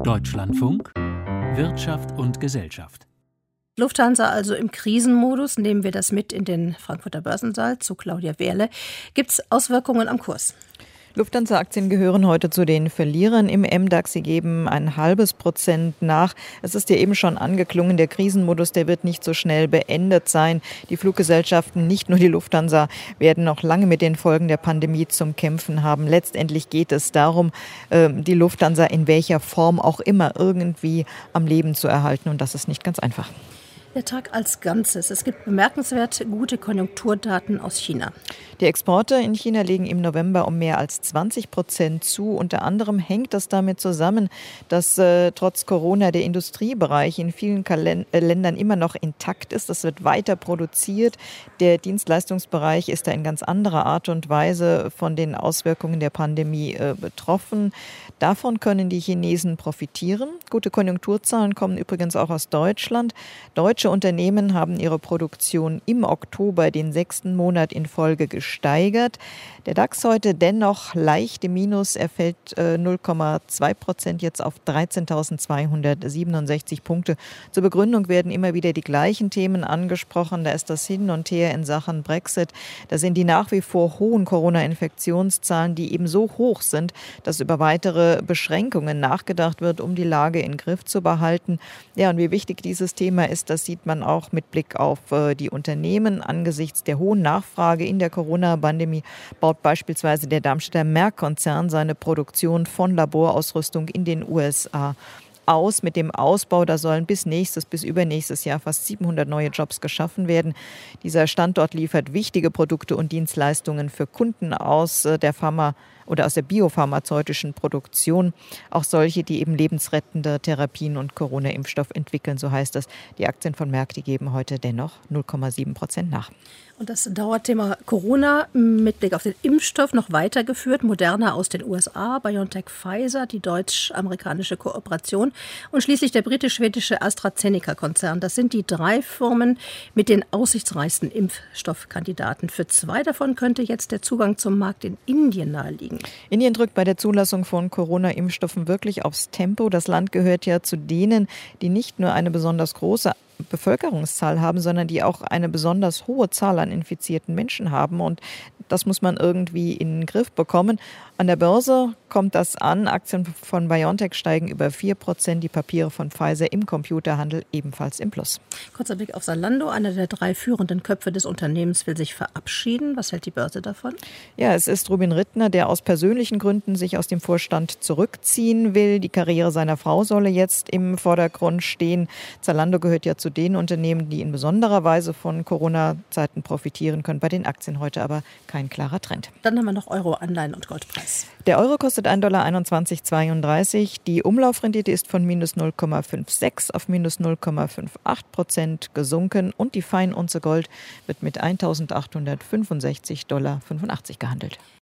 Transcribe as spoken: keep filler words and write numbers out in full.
Deutschlandfunk Wirtschaft und Gesellschaft. Lufthansa also im Krisenmodus. Nehmen wir das mit in den Frankfurter Börsensaal zu Claudia Wehrle. Gibt es Auswirkungen am Kurs? Lufthansa-Aktien gehören heute zu den Verlierern im M DAX. Sie geben ein halbes Prozent nach. Es ist ja eben schon angeklungen, der Krisenmodus, der wird nicht so schnell beendet sein. Die Fluggesellschaften, nicht nur die Lufthansa, werden noch lange mit den Folgen der Pandemie zum Kämpfen haben. Letztendlich geht es darum, die Lufthansa in welcher Form auch immer irgendwie am Leben zu erhalten. Und das ist nicht ganz einfach. Der Tag als Ganzes. Es gibt bemerkenswert gute Konjunkturdaten aus China. Die Exporte in China legen im November um mehr als zwanzig Prozent zu. Unter anderem hängt das damit zusammen, dass äh, trotz Corona der Industriebereich in vielen Kalen- äh, Ländern immer noch intakt ist. Das wird weiter produziert. Der Dienstleistungsbereich ist da in ganz anderer Art und Weise von den Auswirkungen der Pandemie äh, betroffen. Davon können die Chinesen profitieren. Gute Konjunkturzahlen kommen übrigens auch aus Deutschland. Deutsche Unternehmen haben ihre Produktion im Oktober den sechsten Monat in Folge gesteigert. Der DAX heute dennoch leicht im Minus. Er fällt äh, null Komma zwei Prozent jetzt auf dreizehntausendzweihundertsiebenundsechzig Punkte. Zur Begründung werden immer wieder die gleichen Themen angesprochen. Da ist das Hin und Her in Sachen Brexit. Da sind die nach wie vor hohen Corona-Infektionszahlen, die eben so hoch sind, dass über weitere Beschränkungen nachgedacht wird, um die Lage in Griff zu behalten. Ja, und wie wichtig dieses Thema ist, das sieht man auch mit Blick auf äh, die Unternehmen. Angesichts der hohen Nachfrage in der Corona-Pandemie baut beispielsweise der Darmstädter Merck-Konzern seine Produktion von Laborausrüstung in den U S A aus. Mit dem Ausbau, da sollen bis nächstes, bis übernächstes Jahr fast siebenhundert neue Jobs geschaffen werden. Dieser Standort liefert wichtige Produkte und Dienstleistungen für Kunden aus äh, der Pharma- oder aus der biopharmazeutischen Produktion. Auch solche, die eben lebensrettende Therapien und Corona-Impfstoff entwickeln, so heißt es. Die Aktien von Merck, die geben heute dennoch null Komma sieben Prozent nach. Und das Dauerthema Corona mit Blick auf den Impfstoff noch weitergeführt. Moderna aus den U S A, BioNTech Pfizer, die deutsch-amerikanische Kooperation und schließlich der britisch-schwedische AstraZeneca-Konzern. Das sind die drei Firmen mit den aussichtsreichsten Impfstoffkandidaten. Für zwei davon könnte jetzt der Zugang zum Markt in Indien naheliegen. Indien drückt bei der Zulassung von Corona-Impfstoffen wirklich aufs Tempo. Das Land gehört ja zu denen, die nicht nur eine besonders große Bevölkerungszahl haben, sondern die auch eine besonders hohe Zahl an infizierten Menschen haben. Und das muss man irgendwie in den Griff bekommen. An der Börse kommt das an. Aktien von BioNTech steigen über vier Prozent. Die Papiere von Pfizer im Computerhandel ebenfalls im Plus. Kurzer Blick auf Zalando. Einer der drei führenden Köpfe des Unternehmens will sich verabschieden. Was hält die Börse davon? Ja, es ist Rubin Rittner, der aus persönlichen Gründen sich aus dem Vorstand zurückziehen will. Die Karriere seiner Frau solle jetzt im Vordergrund stehen. Zalando gehört ja zu den Unternehmen, die in besonderer Weise von Corona-Zeiten profitieren können. Bei den Aktien heute aber kein klarer Trend. Dann haben wir noch Euro, Anleihen und Goldpreis. Der Euro kostet ein Komma einundzwanzig Dollar zweiunddreißig. Die Umlaufrendite ist von minus null Komma sechsundfünfzig auf minus null Komma achtundfünfzig Prozent gesunken. Und die Feinunze Gold wird mit eintausendachthundertfünfundsechzig Komma fünfundachtzig Dollar gehandelt.